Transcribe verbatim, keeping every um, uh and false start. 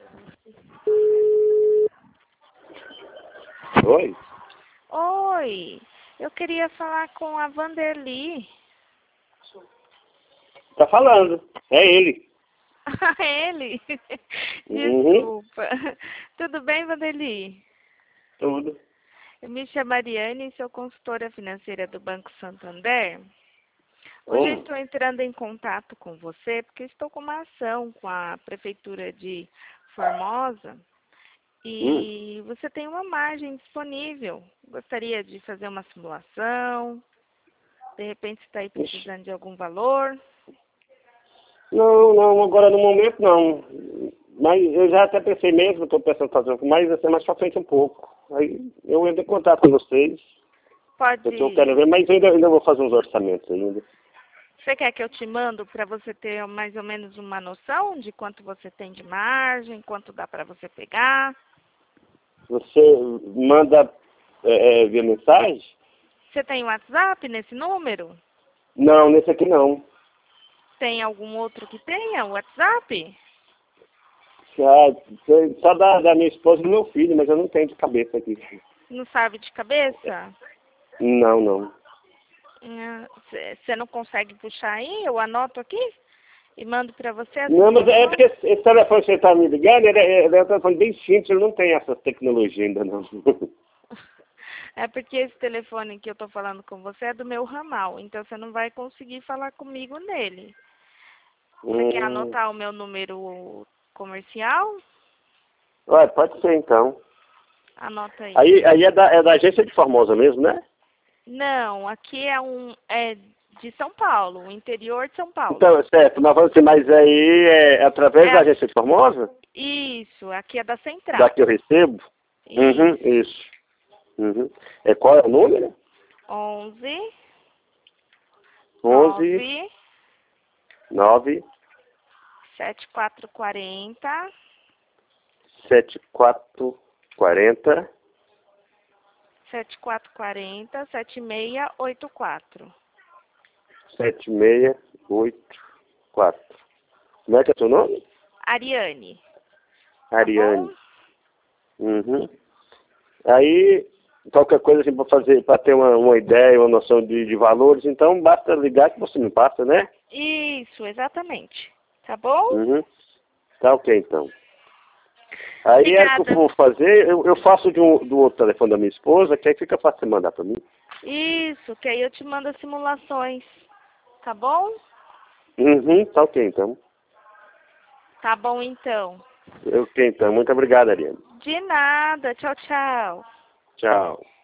Oi? Oi, eu queria falar com a Vanderly. Tá falando. É ele. Ah, ele? Uhum. Desculpa. Tudo bem, Vanderly? Tudo. Eu me chamo Ariane, sou consultora financeira do Banco Santander. Hoje eu Como? estou entrando em contato com você porque estou com uma ação com a Prefeitura de Formosa Hum. e você tem uma margem disponível. Gostaria de fazer uma simulação. De repente está aí Ixi. precisando de algum valor. Não, não, agora no momento não. Mas eu já até pensei mesmo, estou pensando em fazer, mas vai ser mais pra frente um pouco. Aí eu entro em contato com vocês. Pode. Eu tô, quero ver, mas eu ainda, ainda vou fazer uns orçamentos ainda. Você quer que eu te mando para você ter mais ou menos uma noção de quanto você tem de margem, quanto dá para você pegar? Você manda é, é, via mensagem? Você tem WhatsApp nesse número? Não, nesse aqui não. Tem algum outro que tenha WhatsApp? Ah, só da, da minha esposa e do meu filho, mas eu não tenho de cabeça aqui. Não sabe de cabeça? Não, não. Você não consegue puxar aí? Eu anoto aqui e mando para você as Não, mas é simulações? porque esse esse telefone que você está me ligando, ele é, ele é um telefone bem simples, ele não tem essa tecnologia ainda não. É porque esse telefone que eu estou falando com você é do meu ramal, então você não vai conseguir falar comigo nele. Você quer hum. anotar o meu número comercial? Ué, pode ser então. Anota aí. Aí, aí é, da, é da agência de Formosa mesmo, né? Não, aqui é um é de São Paulo, o interior de São Paulo. Então, certo, mas vamos dizer, mas aí é através É da a- agência de Formosa? isso, aqui é da Central. Daqui eu recebo? Uhum, Isso. isso. Uhum. É, qual é o número? Onze, onze, nove, nove, sete quatro quarenta, sete quatro quarenta, sete quatro quarenta, sete seis oito quatro. sete seis oito quatro. Como é que é seu nome? Ariane, tá bom? Ariane. Uhum. Aí, qualquer coisa assim para fazer, para ter uma, uma ideia, uma noção de, de valores, então basta ligar que você me passa, né? Isso, exatamente. Tá bom? Uhum. Tá ok então. Aí é que eu Obrigada. vou fazer, eu, eu faço de um, do outro telefone da minha esposa, que aí fica fácil você mandar para mim. Isso, que aí eu te mando as simulações. Tá bom? Uhum, tá ok então. Tá bom então. Ok então, muito obrigado, Ariane. De nada. Tchau, tchau. Tchau.